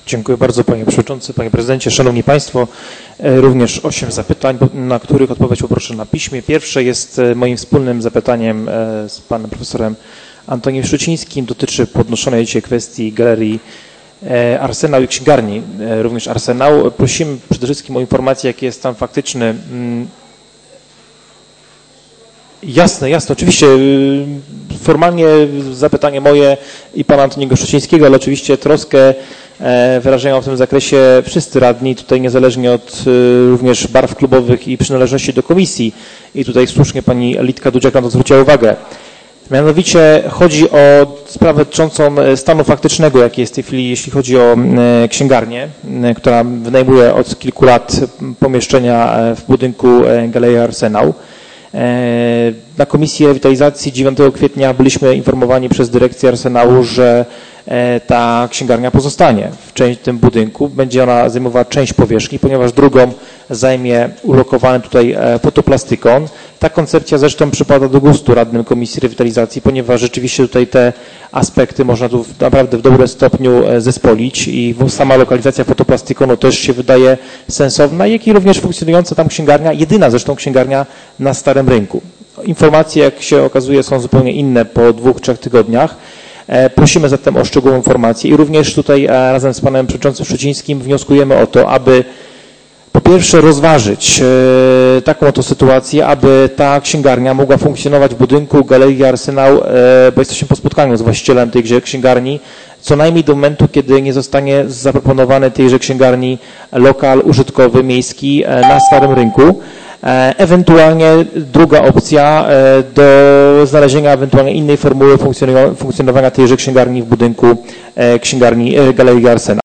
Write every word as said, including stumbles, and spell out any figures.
Dziękuję bardzo Panie Przewodniczący, Panie Prezydencie, Szanowni Państwo. Również osiem zapytań, na których odpowiedź poproszę na piśmie. Pierwsze jest moim wspólnym zapytaniem z Panem Profesorem Antoniem Szczucińskim. Dotyczy podnoszonej dzisiaj kwestii Galerii Arsenał i księgarni, również Arsenał. Prosimy przede wszystkim o informację, jaki jest stan faktyczny. Jasne, jasne. Oczywiście formalnie zapytanie moje i Pana Antoniego Szczucińskiego, ale oczywiście troskę wyrażają w tym zakresie wszyscy radni, tutaj niezależnie od również barw klubowych i przynależności do komisji. I tutaj słusznie Pani Litka Dudziak na to zwróciła uwagę. Mianowicie chodzi o sprawę dotyczącą stanu faktycznego, jaki jest w tej chwili, jeśli chodzi o księgarnię, która wynajmuje od kilku lat pomieszczenia w budynku Galerii Arsenał. Na Komisji Rewitalizacji dziewiątego kwietnia byliśmy informowani przez dyrekcję Arsenału, że ta księgarnia pozostanie w tym budynku. Będzie ona zajmowała część powierzchni, ponieważ drugą zajmie ulokowany tutaj fotoplastykon. Ta koncepcja zresztą przypada do gustu radnym Komisji Rewitalizacji, ponieważ rzeczywiście tutaj te aspekty można tu naprawdę w dobrym stopniu zespolić i sama lokalizacja fotoplastykonu też się wydaje sensowna, jak i również funkcjonująca tam księgarnia, jedyna zresztą księgarnia na Starym Rynku. Informacje, jak się okazuje, są zupełnie inne po dwóch, trzech tygodniach. Prosimy zatem o szczegółową informację i również tutaj razem z Panem Przewodniczącym Szczucińskim wnioskujemy o to, aby po pierwsze rozważyć taką oto sytuację, aby ta księgarnia mogła funkcjonować w budynku Galerii Arsenał, bo jesteśmy po spotkaniu z właścicielem tejże księgarni, co najmniej do momentu, kiedy nie zostanie zaproponowany tejże księgarni lokal użytkowy, miejski na Starym Rynku. Ewentualnie druga opcja do znalezienia ewentualnie innej formuły funkcjonowania tejże księgarni w budynku księgarni Galerii Arsenał.